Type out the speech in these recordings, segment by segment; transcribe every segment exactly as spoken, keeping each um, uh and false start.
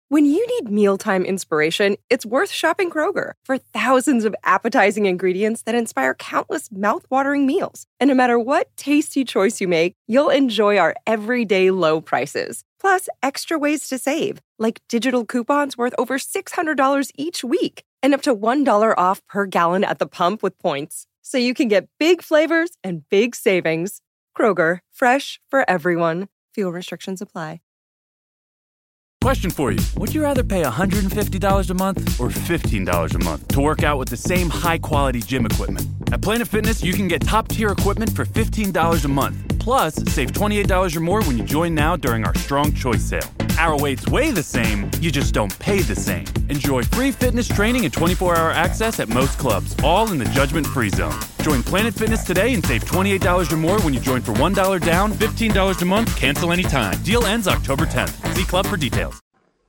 When you need mealtime inspiration, it's worth shopping Kroger for thousands of appetizing ingredients that inspire countless mouth-watering meals. And no matter what tasty choice you make, you'll enjoy our everyday low prices. Plus, extra ways to save, like digital coupons worth over six hundred dollars each week and up to one dollar off per gallon at the pump with points. So you can get big flavors and big savings. Kroger, fresh for everyone. Fuel restrictions apply. Question for you. Would you rather pay one hundred fifty dollars a month or fifteen dollars a month to work out with the same high-quality gym equipment? At Planet Fitness, you can get top-tier equipment for fifteen dollars a month. Plus, save twenty-eight dollars or more when you join now during our Strong Choice sale. Our weights weigh the same, you just don't pay the same. Enjoy free fitness training and twenty-four hour access at most clubs, all in the judgment-free zone. Join Planet Fitness today and save twenty-eight dollars or more when you join for one dollar down, fifteen dollars a month, cancel anytime. Deal ends October tenth. See club for details.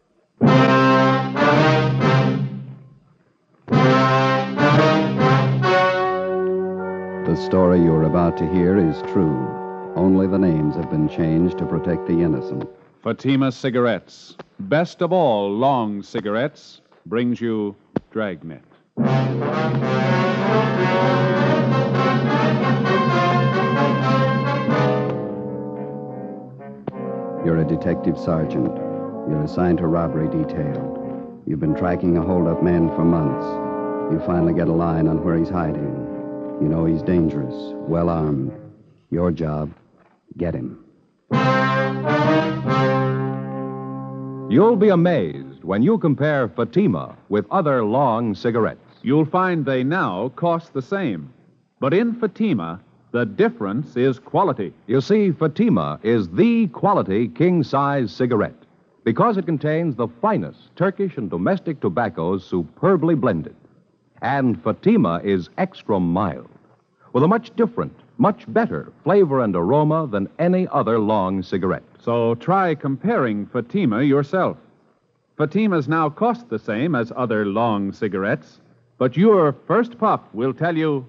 The story you're about to hear is true. Only the names have been changed to protect the innocent. Fatima Cigarettes, best of all long cigarettes, brings you Dragnet. You're a detective sergeant. You're assigned to robbery detail. You've been tracking a hold-up man for months. You finally get a line on where he's hiding. You know he's dangerous, well-armed. Your job, get him. You'll be amazed when you compare Fatima with other long cigarettes. You'll find they now cost the same. But in Fatima, the difference is quality. You see, Fatima is the quality king-size cigarette because it contains the finest Turkish and domestic tobaccos superbly blended. And Fatima is extra mild, with a much different, much better flavor and aroma than any other long cigarette. So try comparing Fatima yourself. Fatimas now cost the same as other long cigarettes, but your first puff will tell you...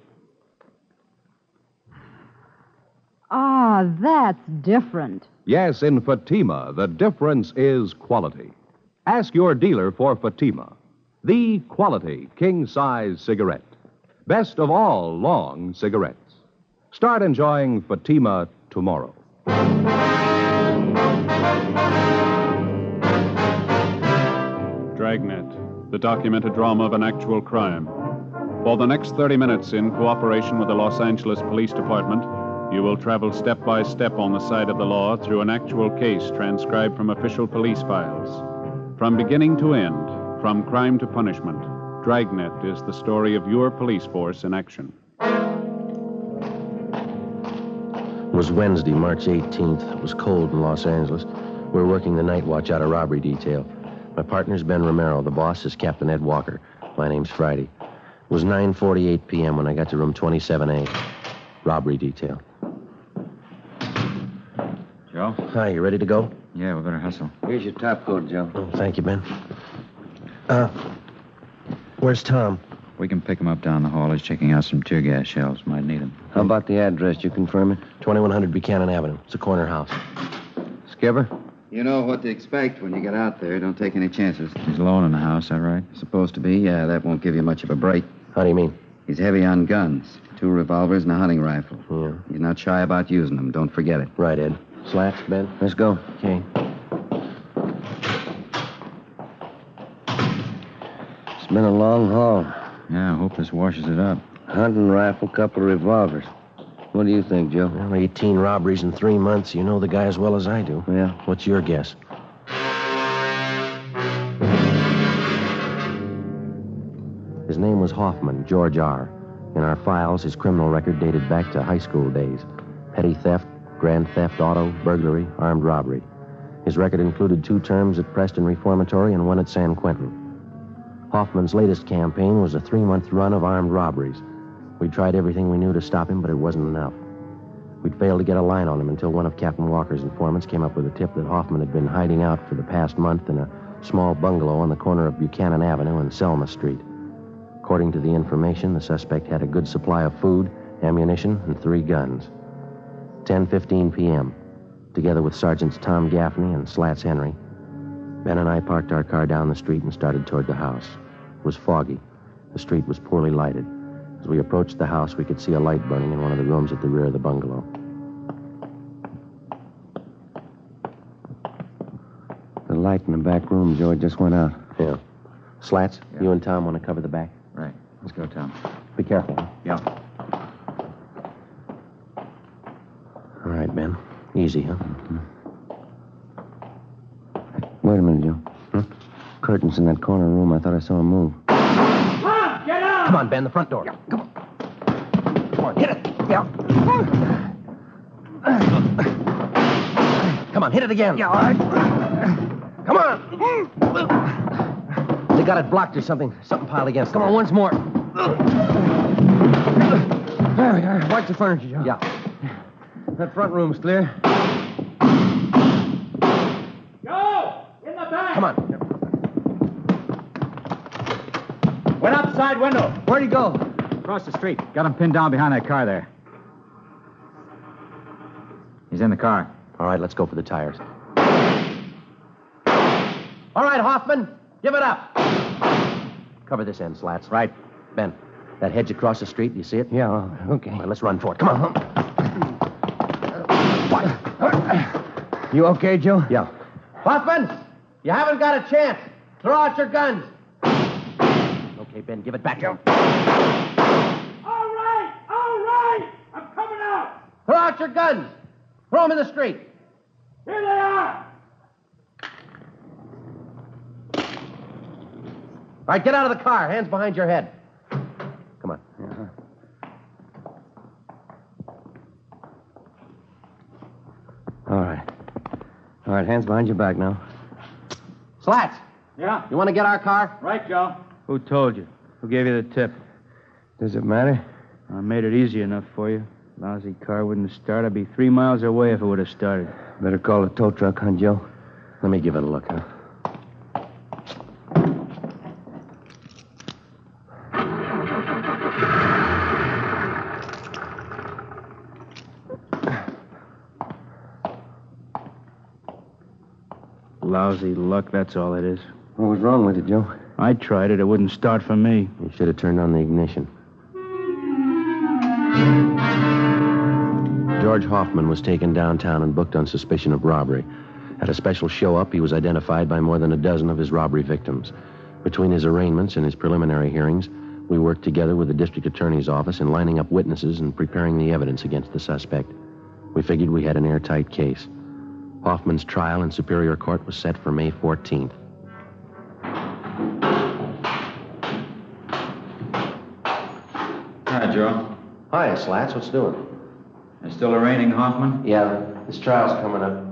Ah, that's different. Yes, in Fatima, the difference is quality. Ask your dealer for Fatima, the quality king-size cigarette. Best of all long cigarettes. Start enjoying Fatima tomorrow. Dragnet, the documented drama of an actual crime. For the next thirty minutes, in cooperation with the Los Angeles Police Department, you will travel step by step on the side of the law through an actual case transcribed from official police files. From beginning to end, from crime to punishment, Dragnet is the story of your police force in action. It was Wednesday, March eighteenth. It was cold in Los Angeles. We were working the night watch out of robbery detail. My partner's Ben Romero. The boss is Captain Ed Walker. My name's Friday. It was nine forty-eight p.m. when I got to room twenty-seven A. Robbery detail. Joe? Hi, you ready to go? Yeah, we better hustle. Here's your top coat, Joe. Oh, thank you, Ben. Uh, where's Tom? We can pick him up down the hall. He's checking out some tear gas shells. Might need them. How about the address? You confirm it? twenty-one hundred Buchanan Avenue. It's a corner house. Skipper? You know what to expect when you get out there. Don't take any chances. He's alone in the house, is that right? Supposed to be, yeah. That won't give you much of a break. How do you mean? He's heavy on guns. Two revolvers and a hunting rifle. Yeah. He's not shy about using them. Don't forget it. Right, Ed. Slats, Ben? Let's go. Okay. It's been a long haul. Yeah, I hope this washes it up. Hunting rifle, couple of revolvers. What do you think, Joe? Well, eighteen robberies in three months. You know the guy as well as I do. Yeah. What's your guess? His name was Hoffman, George R. In our files, his criminal record dated back to high school days. Petty theft, grand theft auto, burglary, armed robbery. His record included two terms at Preston Reformatory and one at San Quentin. Hoffman's latest campaign was a three-month run of armed robberies. We tried everything we knew to stop him, but it wasn't enough. We'd failed to get a line on him until one of Captain Walker's informants came up with a tip that Hoffman had been hiding out for the past month in a small bungalow on the corner of Buchanan Avenue and Selma Street. According to the information, the suspect had a good supply of food, ammunition, and three guns. ten fifteen p.m., together with Sergeants Tom Gaffney and Slats Henry, Ben and I parked our car down the street and started toward the house. It was foggy. The street was poorly lighted. As we approached the house, we could see a light burning in one of the rooms at the rear of the bungalow. The light in the back room, Joe, just went out. Yeah. Slats, Yeah. you and Tom want to cover the back? Right. Let's go, Tom. Be careful. Huh? Yeah. All right, Ben. Easy, huh? Wait a minute, Joe. Hmm? Curtains in that corner room. I thought I saw him move. Come on, Ben, the front door. Come on. Come on, hit it. Yeah. Come on, hit it again. Yeah, all right. Come on. They got it blocked or something. Something piled against it. Come on, once more. There we are. Watch the furniture, Joe. Yeah. That front room's clear. Joe! In the back! Come on. Went out the side window. Where'd he go? Across the street. Got him pinned down behind that car there. He's in the car. All right, let's go for the tires. All right, Hoffman, give it up. Cover this end, Slats. Right. Ben, that hedge across the street, do you see it? Yeah, okay. All right, let's run for it. Come on. You okay, Joe? Yeah. Hoffman, you haven't got a chance. Throw out your guns. Okay, Ben, give it back to him. All right! All right! I'm coming out! Throw out your guns. Throw them in the street. Here they are! All right, get out of the car. Hands behind your head. Come on. Uh-huh. All right. All right, hands behind your back now. Slats, Yeah? you want to get our car? Right, Joe. Who told you? Who gave you the tip? Does it matter? I made it easy enough for you. Lousy car wouldn't start. I'd be three miles away if it would have started. Better call the tow truck, huh, Joe? Let me give it a look, huh? Lousy luck, that's all it is. What was wrong with it, Joe? I tried it. It wouldn't start for me. You should have turned on the ignition. George Hoffman was taken downtown and booked on suspicion of robbery. At a special show-up, he was identified by more than a dozen of his robbery victims. Between his arraignments and his preliminary hearings, we worked together with the district attorney's office in lining up witnesses and preparing the evidence against the suspect. We figured we had an airtight case. Hoffman's trial in Superior Court was set for May fourteenth. Hi, Joe. Hi, Slats. What's doing? You still arraigning Hoffman? Yeah, this trial's coming up.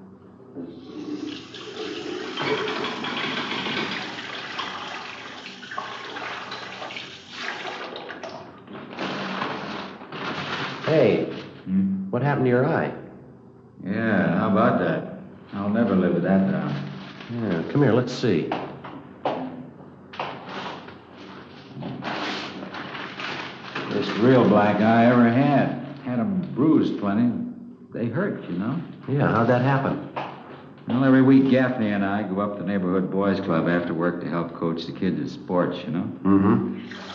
Hey, Hmm? what happened to your eye? Yeah, how about that? I'll never live with that down. Yeah, come here, let's see. This real black eye I ever had. Had 'em bruised plenty. They hurt, you know. Yeah, how'd that happen? Well, every week Gaffney and I go up to the neighborhood boys' club after work to help coach the kids at sports, you know. Mm-hmm.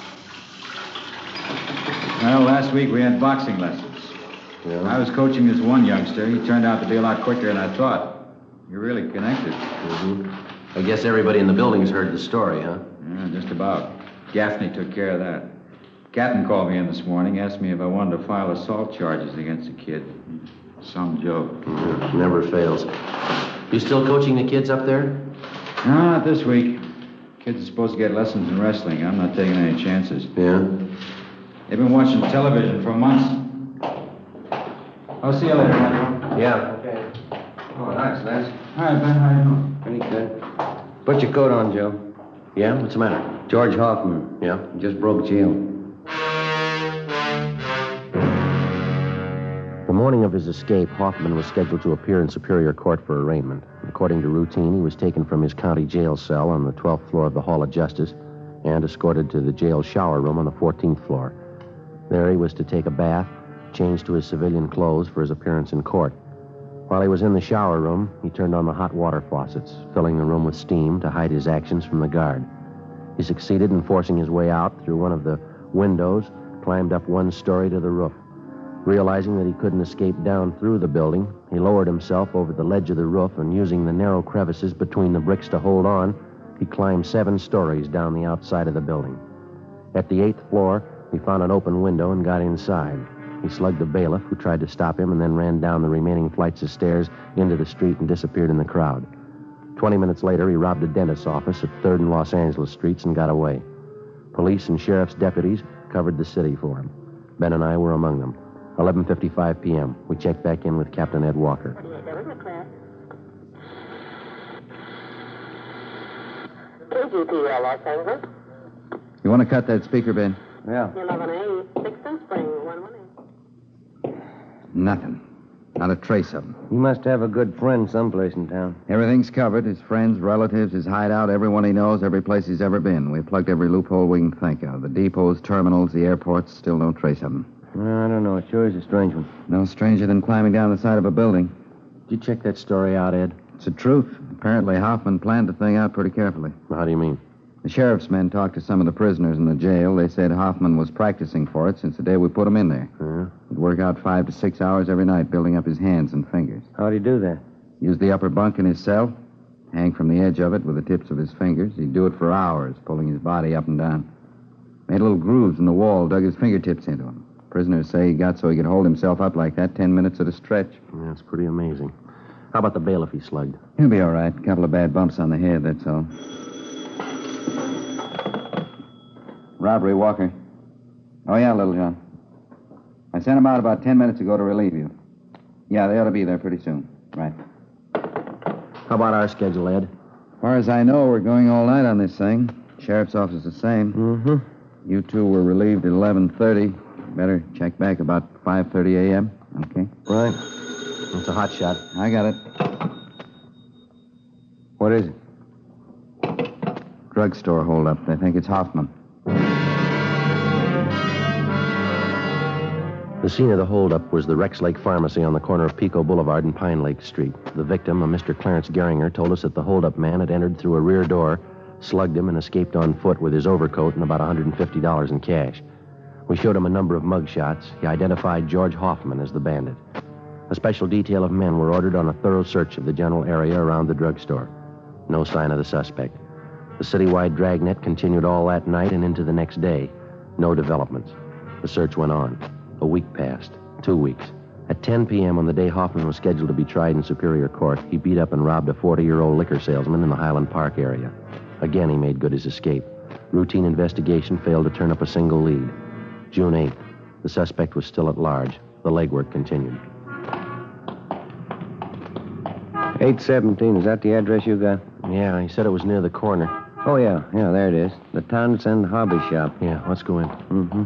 Well, last week we had boxing lessons. Yeah. I was coaching this one youngster. He turned out to be a lot quicker than I thought. You're really connected. Mm-hmm. I guess everybody in the building's heard the story, huh? Yeah, just about. Gaffney took care of that. Captain called me in this morning, asked me if I wanted to file assault charges against the kid. Some joke. Mm-hmm. Never fails. You still coaching the kids up there? No, not this week. Kids are supposed to get lessons in wrestling. I'm not taking any chances. Yeah? They've been watching television for months. I'll see you later, Henry. Yeah. Okay. Oh, nice, nice. All right, Ben, how you doing? Pretty good. Put your coat on, Joe. Yeah? What's the matter? George Hoffman. Yeah? Just broke jail. The morning of his escape, Hoffman was scheduled to appear in Superior Court for arraignment. According to routine, he was taken from his county jail cell on the twelfth floor of the Hall of Justice and escorted to the jail shower room on the fourteenth floor. There he was to take a bath, change to his civilian clothes for his appearance in court. While he was in the shower room, he turned on the hot water faucets, filling the room with steam to hide his actions from the guard. He succeeded in forcing his way out through one of the windows, climbed up one story to the roof. Realizing that he couldn't escape down through the building, he lowered himself over the ledge of the roof and, using the narrow crevices between the bricks to hold on, he climbed seven stories down the outside of the building. At the eighth floor, he found an open window and got inside. He slugged the bailiff, who tried to stop him, and then ran down the remaining flights of stairs into the street and disappeared in the crowd. Twenty minutes later, he robbed a dentist's office at third and Los Angeles Streets and got away. Police and sheriff's deputies covered the city for him. Ben and I were among them. eleven fifty-five p.m. We checked back in with Captain Ed Walker. K G P L, Los Angeles. You want to cut that speaker, Ben? Yeah. eleven A, sixth and Spring, one one eight. Nothing. Not a trace of him. He must have a good friend someplace in town. Everything's covered. His friends, relatives, his hideout, everyone he knows, every place he's ever been. We've plugged every loophole we can think of. The depots, terminals, the airports, still no trace of him. I don't know. It sure is a strange one. No stranger than climbing down the side of a building. Did you check that story out, Ed? It's the truth. Apparently, Hoffman planned the thing out pretty carefully. How do you mean? The sheriff's men talked to some of the prisoners in the jail. They said Hoffman was practicing for it since the day we put him in there. Yeah. He'd work out five to six hours every night, building up his hands and fingers. How'd he do that? Use the upper bunk in his cell, hang from the edge of it with the tips of his fingers. He'd do it for hours, pulling his body up and down. Made little grooves in the wall, dug his fingertips into them. Prisoners say he got so he could hold himself up like that ten minutes at a stretch. Yeah, that's pretty amazing. How about the bailiff he slugged? He'll be all right. A couple of bad bumps on the head, that's all. Robbery, Walker. Oh, yeah, Little John. I sent them out about ten minutes ago to relieve you. Yeah, they ought to be there pretty soon. Right. How about our schedule, Ed? As far as I know, we're going all night on this thing. Sheriff's office the same. Mm-hmm. You two were relieved at eleven thirty. Better check back about five thirty a.m. Okay? Right. It's a hot shot. I got it. What is it? Drugstore holdup. They think it's Hoffman. The scene of the holdup was the Rex Lake Pharmacy on the corner of Pico Boulevard and Pine Lake Street. The victim, a Mister Clarence Geringer, told us that the holdup man had entered through a rear door, slugged him, and escaped on foot with his overcoat and about one hundred fifty dollars in cash. We showed him a number of mug shots. He identified George Hoffman as the bandit. A special detail of men were ordered on a thorough search of the general area around the drugstore. No sign of the suspect. The citywide dragnet continued all that night and into the next day. No developments. The search went on. A week passed. Two weeks. At ten p.m. on the day Hoffman was scheduled to be tried in Superior Court, he beat up and robbed a forty-year-old liquor salesman in the Highland Park area. Again, he made good his escape. Routine investigation failed to turn up a single lead. June eighth. The suspect was still at large. The legwork continued. eight seventeen, is that the address you got? Yeah, he said it was near the corner. Oh, yeah, yeah, there it is. The Townsend Hobby Shop. Yeah, let's go in. Mm-hmm.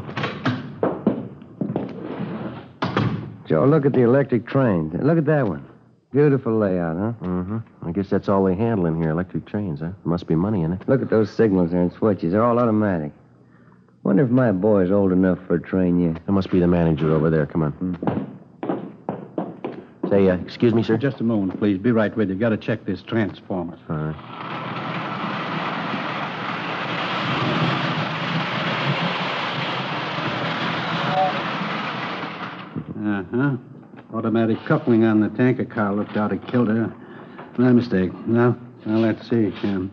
Joe, look at the electric trains. Look at that one. Beautiful layout, huh? Mm-hmm. I guess that's all they handle in here, electric trains, huh? There must be money in it. Look at those signals there and switches. They're all automatic. Wonder if my boy's old enough for a train yet. There must be the manager over there. Come on. Mm-hmm. Say, uh, excuse me, sir? Just a moment, please. Be right with you. Got to check this transformer. All right. Uh-huh. Automatic coupling on the tanker car looked out of kilter. My mistake. Now, now let's see, Ken.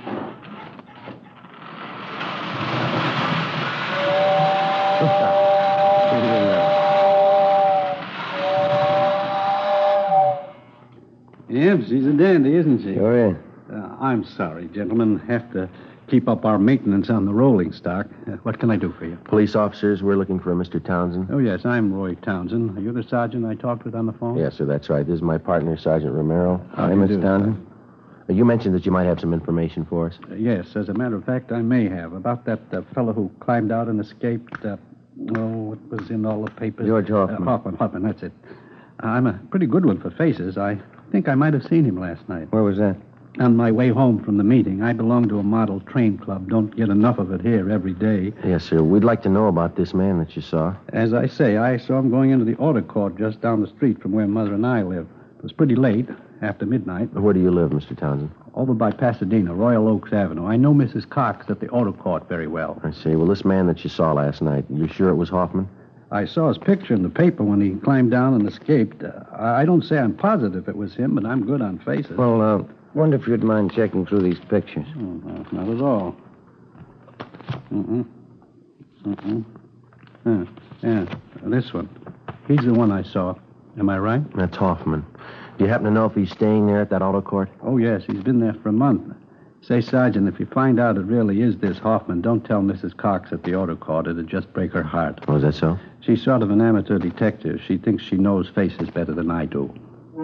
Yep, she's a dandy, isn't she? Sure is. Uh, I'm sorry, gentlemen. Have to keep up our maintenance on the rolling stock. Uh, what can I do for you? Police officers, we're looking for a Mister Townsend. Oh, yes, I'm Roy Townsend. Are you the sergeant I talked with on the phone? Yes, sir, that's right. This is my partner, Sergeant Romero. How Hi, do you Mister do, Townsend. Uh, you mentioned that you might have some information for us. Uh, yes, as a matter of fact, I may have. About that uh, fellow who climbed out and escaped. Uh, oh, it was in all the papers. George Hoffman. Uh, Hoffman, Hoffman, that's it. Uh, I'm a pretty good one for faces. I think I might have seen him last night. Where was that? On my way home from the meeting. I belong to a model train club. Don't get enough of it here every day. Yes, sir. We'd like to know about this man that you saw. As I say, I saw him going into the auto court just down the street from where Mother and I live. was pretty late, after midnight. Where do you live, Mister Townsend? Over by Pasadena, Royal Oaks Avenue. I know Missus Cox at the auto court very well. I see. Well, this man that you saw last night, you sure it was Hoffman? I saw his picture in the paper when he climbed down and escaped. Uh, I don't say I'm positive it was him, but I'm good on faces. Well, uh, wonder if you'd mind checking through these pictures. Oh, no, not at all. Mm-mm. Mm-mm. Yeah, yeah, this one. He's the one I saw. Am I right? That's Hoffman. Do you happen to know if he's staying there at that auto court? Oh, yes. He's been there for a month. Say, Sergeant, if you find out it really is this Hoffman, don't tell Missus Cox at the auto court. It'd just break her heart. Oh, is that so? She's sort of an amateur detective. She thinks she knows faces better than I do.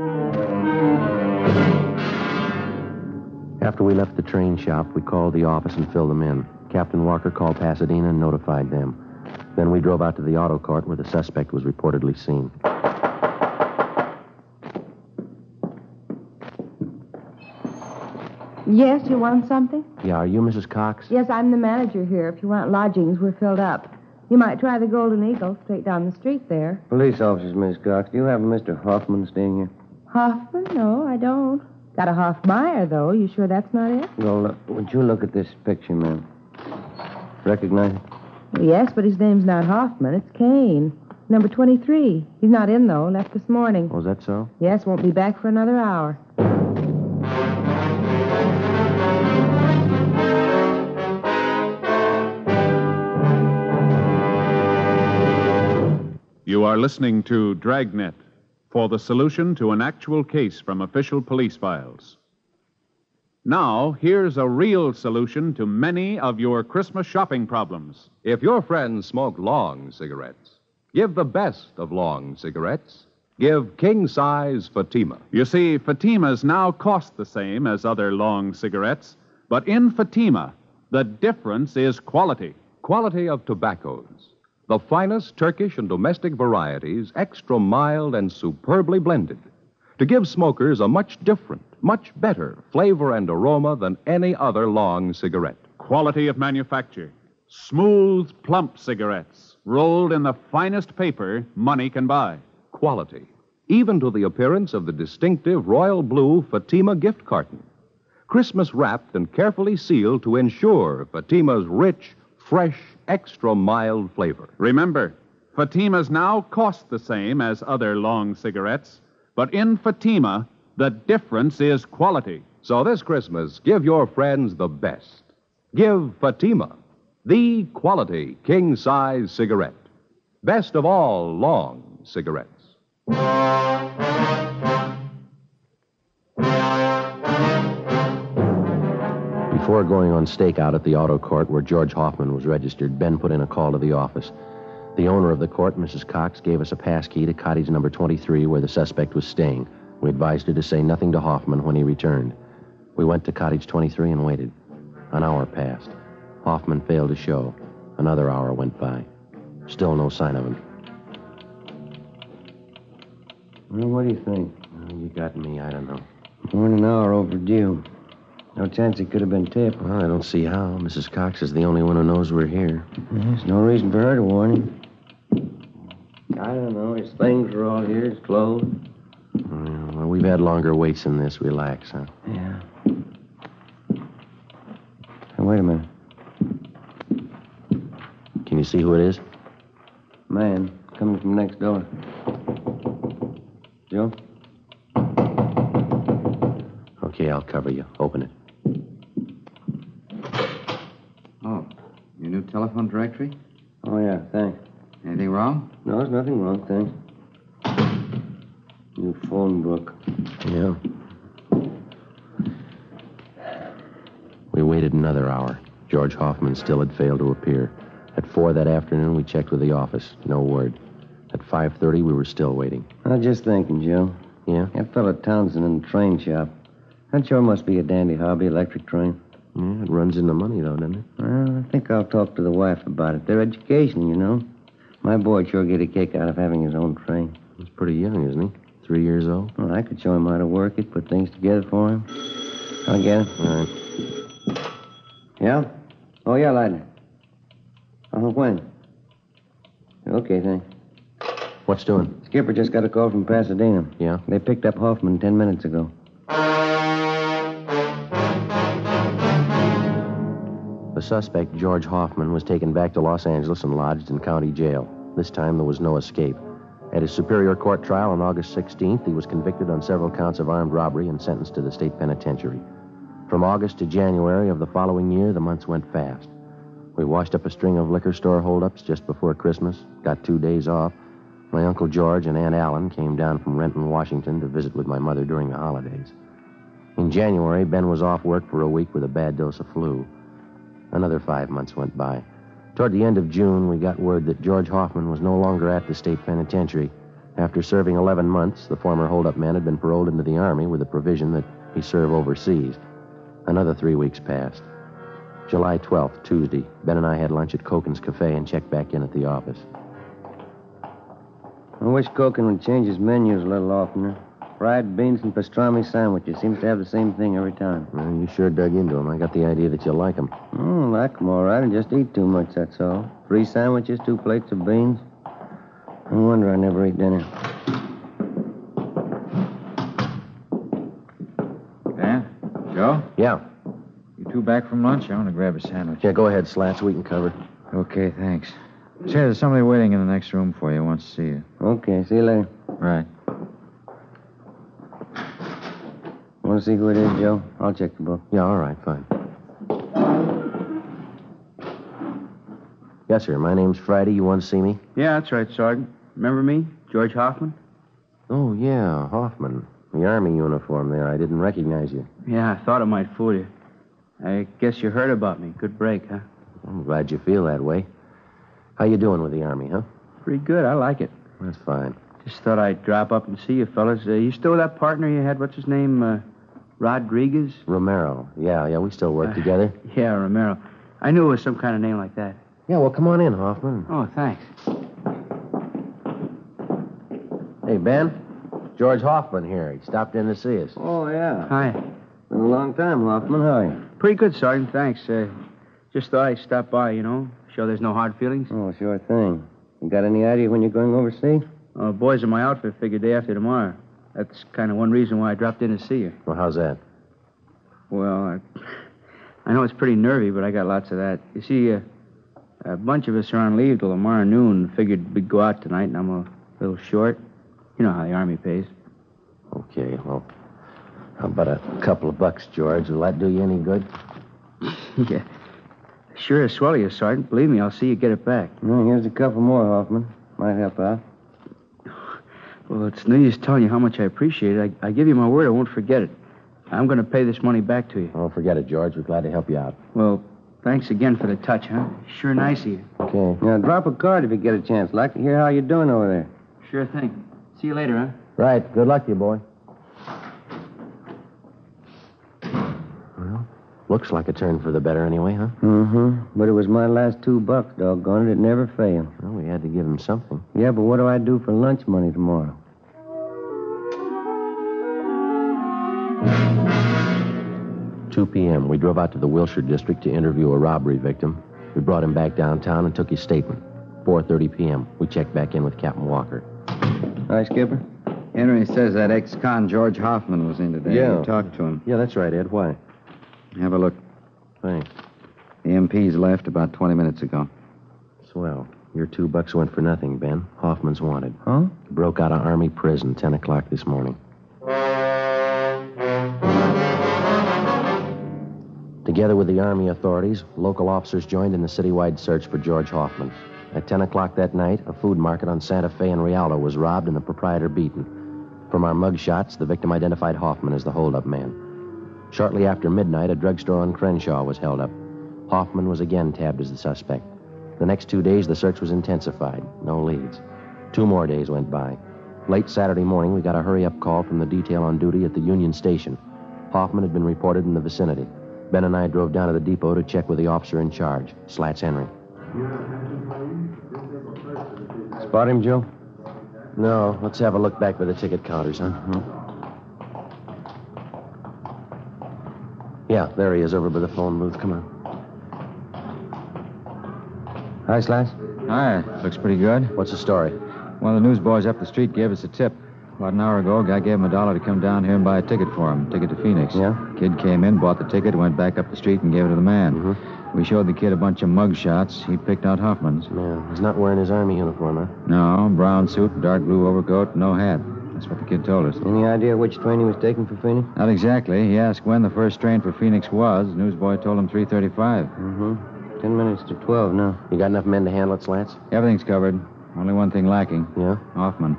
After we left the train shop, we called the office and filled them in. Captain Walker called Pasadena and notified them. Then we drove out to the auto court where the suspect was reportedly seen. Yes, you want something? Yeah, are you Missus Cox? Yes, I'm the manager here. If you want lodgings, we're filled up. You might try the Golden Eagle straight down the street there. Police officers, Miss Cox. Do you have a Mister Hoffman staying here? Hoffman? No, I don't. Got a Hoffmeyer, though. You sure that's not it? Well, look, would you look at this picture, ma'am? Recognize it? Well, yes, but his name's not Hoffman. It's Kane. Number twenty-three. He's not in, though. Left this morning. Oh, is that so? Yes, won't be back for another hour. You are listening to Dragnet for the solution to an actual case from official police files. Now, here's a real solution to many of your Christmas shopping problems. If your friends smoke long cigarettes, give the best of long cigarettes. Give king-size Fatima. You see, Fatimas now cost the same as other long cigarettes, but in Fatima, the difference is quality. Quality of tobaccos. The finest Turkish and domestic varieties, extra mild and superbly blended, to give smokers a much different, much better flavor and aroma than any other long cigarette. Quality of manufacture. Smooth, plump cigarettes, rolled in the finest paper money can buy. Quality, even to the appearance of the distinctive royal blue Fatima gift carton. Christmas wrapped and carefully sealed to ensure Fatima's rich, fresh, extra mild flavor. Remember, Fatimas now cost the same as other long cigarettes, but in Fatima, the difference is quality. So this Christmas, give your friends the best. Give Fatima, the quality king-size cigarette. Best of all long cigarettes. Before going on stakeout at the auto court where George Hoffman was registered, Ben put in a call to the office. The owner of the court, Missus Cox, gave us a pass key to cottage number twenty-three where the suspect was staying. We advised her to say nothing to Hoffman when he returned. We went to cottage twenty-three and waited. An hour passed. Hoffman failed to show. Another hour went by. Still no sign of him. Well, what do you think? Oh, you got me. I don't know. More than an hour overdue. No chance he could have been tipped. Well, I don't see how. Missus Cox is the only one who knows we're here. There's no reason for her to warn him. I don't know. His things are all here. His clothes. Well, well, we've had longer waits than this. Relax, huh? Yeah. Hey, wait a minute. Can you see who it is? Man, coming from next door. Joe? Okay, I'll cover you. Open it. Oh, your new telephone directory? Oh, yeah, thanks. Anything wrong? No, there's nothing wrong, thanks. New phone book. Yeah. We waited another hour. George Hoffman still had failed to appear. At four that afternoon, we checked with the office. No word. At five thirty, we were still waiting. I was just thinking, Joe. Yeah? That fellow Townsend in the train shop. That sure must be a dandy hobby, electric train. Yeah, it runs into money, though, doesn't it? Well, I think I'll talk to the wife about it. Their education, you know. My boy'd sure get a kick out of having his own train. He's pretty young, isn't he? Three years old? Well, I could show him how to work it, put things together for him. I'll get it. All right. Yeah? Oh, yeah, Lightner. Uh, when? Okay, thanks. What's doing? Skipper just got a call from Pasadena. Yeah? They picked up Hoffman ten minutes ago. The suspect, George Hoffman, was taken back to Los Angeles and lodged in county jail. This time there was no escape. At his Superior Court trial on August sixteenth, he was convicted on several counts of armed robbery and sentenced to the state penitentiary. From August to January of the following year, the months went fast. We washed up a string of liquor store holdups just before Christmas, got two days off. My Uncle George and Aunt Allen came down from Renton, Washington to visit with my mother during the holidays. In January, Ben was off work for a week with a bad dose of flu. Another five months went by. Toward the end of June, we got word that George Hoffman was no longer at the state penitentiary. After serving eleven months, the former holdup man had been paroled into the Army with the provision that he serve overseas. Another three weeks passed. July twelfth, Tuesday, Ben and I had lunch at Koken's Cafe and checked back in at the office. I wish Koken would change his menus a little oftener. Fried beans and pastrami sandwiches. Seems to have the same thing every time. Well, you sure dug into them. I got the idea that you like them. Mm, like them all right. I just eat too much, that's all. Three sandwiches, two plates of beans. No wonder I never eat dinner. Dan? Joe? Yeah. You two back from lunch? I want to grab a sandwich. Yeah, go ahead, Slats. We can cover. Okay, thanks. Say, there's somebody waiting in the next room for you. Wants to see you. Okay, see you later. Right. Want to see who it is, Joe? I'll check the book. Yeah, all right, fine. Yes, sir. My name's Friday. You want to see me? Yeah, that's right, Sergeant. Remember me? George Hoffman? Oh, yeah, Hoffman. The Army uniform there. I didn't recognize you. Yeah, I thought it might fool you. I guess you heard about me. Good break, huh? I'm glad you feel that way. How you doing with the Army, huh? Pretty good. I like it. That's fine. Just thought I'd drop up and see you fellas. Uh, you still that partner you had? What's his name? Uh, Rodriguez? Romero. Yeah, yeah, we still work uh, together. Yeah, Romero. I knew it was some kind of name like that. Yeah, well, come on in, Hoffman. Oh, thanks. Hey, Ben. George Hoffman here. He stopped in to see us. Oh, yeah. Hi. Been a long time, Hoffman. How are you? Pretty good, Sergeant. Thanks. Uh, just thought I'd stop by, you know. Sure there's no hard feelings? Oh, sure thing. You got any idea when you're going overseas? Uh, boys in my outfit figure day after tomorrow. That's kind of one reason why I dropped in to see you. Well, how's that? Well, I, I know it's pretty nervy, but I got lots of that. You see, uh, a bunch of us are on leave till tomorrow noon. Figured we'd go out tonight, and I'm a little short. You know how the Army pays. Okay, well, how about a couple of bucks, George? Will that do you any good? Yeah. Sure as swell you, Sergeant. Believe me, I'll see you get it back. Well, here's a couple more, Hoffman. Might help out. Well, it's no use telling you how much I appreciate it. I, I give you my word I won't forget it. I'm going to pay this money back to you. Oh, forget it, George. We're glad to help you out. Well, thanks again for the touch, huh? Sure nice of you. Okay. Now, drop a card if you get a chance. Like to hear how you're doing over there. Sure thing. See you later, huh? Right. Good luck to you, boy. Well, looks like a turn for the better anyway, huh? Mm-hmm. But it was my last two bucks, doggone it. It never failed. Well, we had to give him something. Yeah, but what do I do for lunch money tomorrow? two p.m. We drove out to the Wilshire district to interview a robbery victim. We brought him back downtown and took his statement. four thirty p.m. We checked back in with Captain Walker. Hi, Skipper. Henry says that ex-con George Hoffman was in today. Yeah. You talked to him. Yeah, that's right, Ed. Why? Have a look. Thanks. The M Ps left about twenty minutes ago. Swell. Your two bucks went for nothing, Ben. Hoffman's wanted. Huh? Broke out of Army prison ten o'clock this morning. Together with the Army authorities, local officers joined in the citywide search for George Hoffman. At ten o'clock that night, a food market on Santa Fe and Rialto was robbed and the proprietor beaten. From our mug shots, the victim identified Hoffman as the holdup man. Shortly after midnight, a drugstore on Crenshaw was held up. Hoffman was again tabbed as the suspect. The next two days, the search was intensified. No leads. Two more days went by. Late Saturday morning, we got a hurry-up call from the detail on duty at the Union Station. Hoffman had been reported in the vicinity. Ben and I drove down to the depot to check with the officer in charge, Slats Henry. Spot him, Joe? No. Let's have a look back by the ticket counters, huh? Mm-hmm. Yeah, there he is over by the phone booth. Come on. Hi, Slats. Hi. Looks pretty good. What's the story? One of the newsboys up the street gave us a tip. About an hour ago, a guy gave him a dollar to come down here and buy a ticket for him, ticket to Phoenix. Yeah? Kid came in, bought the ticket, went back up the street and gave it to the man. Mm-hmm. We showed the kid a bunch of mug shots. He picked out Hoffman's. Yeah, he's not wearing his army uniform, huh? No, brown suit, dark blue overcoat, no hat. That's what the kid told us. Any idea which train he was taking for Phoenix? Not exactly. He asked when the first train for Phoenix was. The newsboy told him three thirty-five. Mm-hmm. Ten minutes to twelve now. You got enough men to handle it, Slats? Everything's covered. Only one thing lacking. Yeah? Hoffman.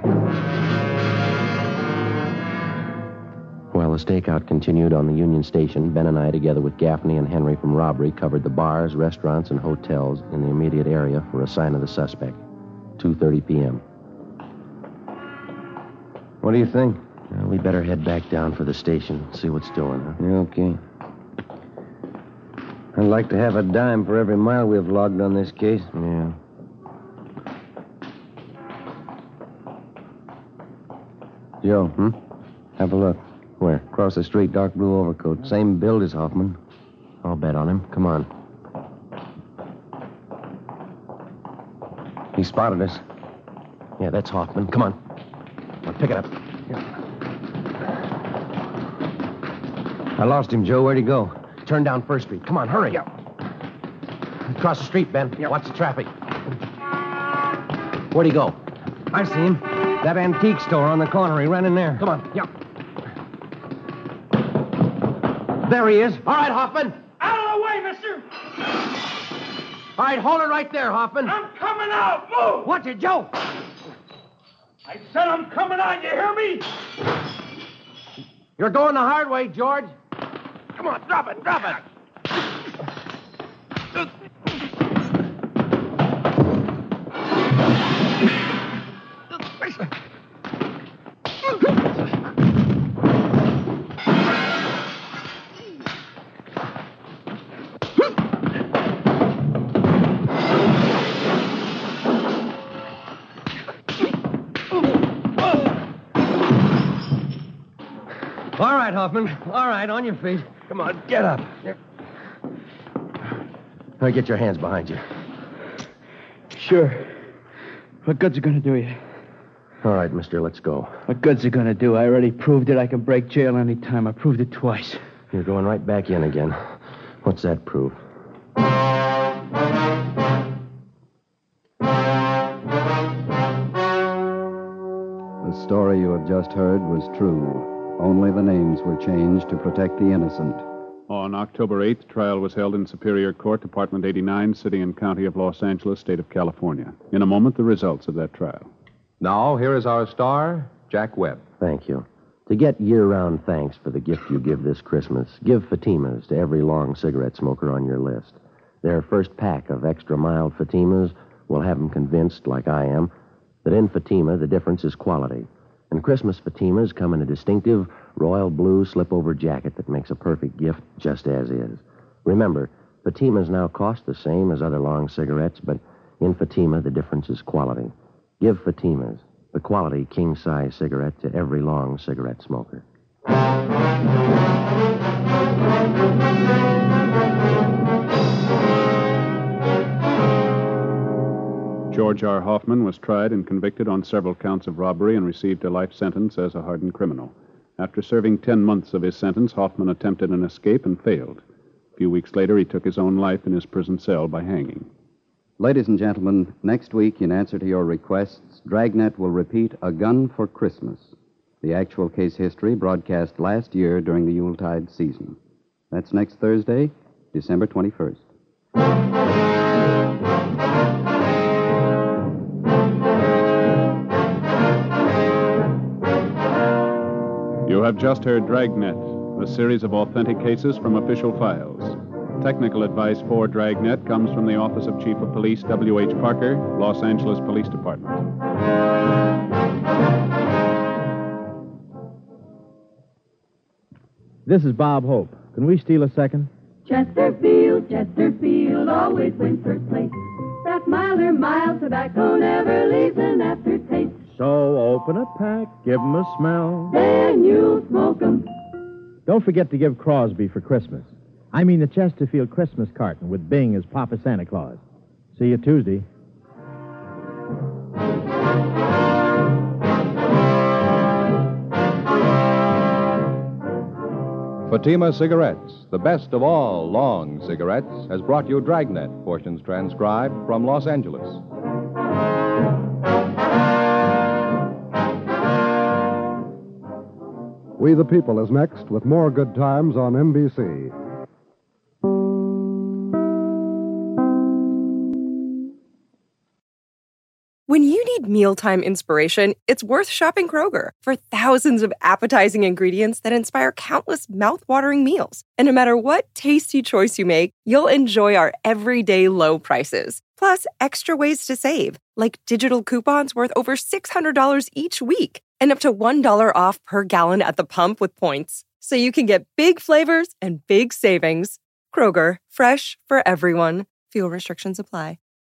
While the stakeout continued on the Union Station, Ben and I, together with Gaffney and Henry from robbery, covered the bars, restaurants, and hotels in the immediate area for a sign of the suspect. two thirty p.m. What do you think? Well, we better head back down for the station, see what's doing, huh? Yeah, okay. I'd like to have a dime for every mile we've logged on this case. Yeah. Joe, hmm? Have a look. Where? Across the street, dark blue overcoat. Same build as Hoffman. I'll bet on him. Come on. He spotted us. Yeah, that's Hoffman. Come on. Now, pick it up. I lost him, Joe. Where'd he go? Turn down First Street. Come on, hurry. Yeah. Across the street, Ben. Yeah. Watch the traffic. Where'd he go? I see him. That antique store on the corner. He ran in there. Come on. Yeah. There he is. All right, Hoffman. Out of the way, mister! All right, hold it right there, Hoffman. I'm coming out! Move! Watch it, Joe! I said I'm coming out, you hear me? You're going the hard way, George. Come on, drop it, drop it! All right, Hoffman. All right, on your feet. Come on, get up. All right, get your hands behind you. Sure. What good's it gonna do you? All right, mister, let's go. What good's it gonna do? I already proved it. I can break jail any time. I proved it twice. You're going right back in again. What's that prove? The story you have just heard was true. Only the names were changed to protect the innocent. On October eighth, trial was held in Superior Court, Department eighty-nine, City and County of Los Angeles, State of California. In a moment, the results of that trial. Now, here is our star, Jack Webb. Thank you. To get year-round thanks for the gift you give this Christmas, give Fatimas to every long cigarette smoker on your list. Their first pack of extra mild Fatimas will have them convinced, like I am, that in Fatima the difference is quality. And Christmas Fatimas come in a distinctive royal blue slip-over jacket that makes a perfect gift just as is. Remember, Fatimas now cost the same as other long cigarettes, but in Fatima the difference is quality. Give Fatimas, the quality king-size cigarette, to every long cigarette smoker. George R. Hoffman was tried and convicted on several counts of robbery and received a life sentence as a hardened criminal. After serving ten months of his sentence, Hoffman attempted an escape and failed. A few weeks later, he took his own life in his prison cell by hanging. Ladies and gentlemen, next week, in answer to your requests, Dragnet will repeat A Gun for Christmas, the actual case history broadcast last year during the Yuletide season. That's next Thursday, December twenty-first. You have just heard Dragnet, a series of authentic cases from official files. Technical advice for Dragnet comes from the Office of Chief of Police W H Parker, Los Angeles Police Department. This is Bob Hope. Can we steal a second? Chesterfield, Chesterfield always wins first place. That milder, mild tobacco never leaves an aftertaste. So open a pack, give 'em a smell. Then you'll smoke 'em. Don't forget to give Crosby for Christmas. I mean the Chesterfield Christmas carton with Bing as Papa Santa Claus. See you Tuesday. Fatima Cigarettes, the best of all long cigarettes, has brought you Dragnet, portions transcribed from Los Angeles. We the People is next with more good times on N B C. When you need mealtime inspiration, it's worth shopping Kroger for thousands of appetizing ingredients that inspire countless mouth-watering meals. And no matter what tasty choice you make, you'll enjoy our everyday low prices. Plus, extra ways to save, like digital coupons worth over six hundred dollars each week and up to one dollar off per gallon at the pump with points. So you can get big flavors and big savings. Kroger, fresh for everyone. Fuel restrictions apply.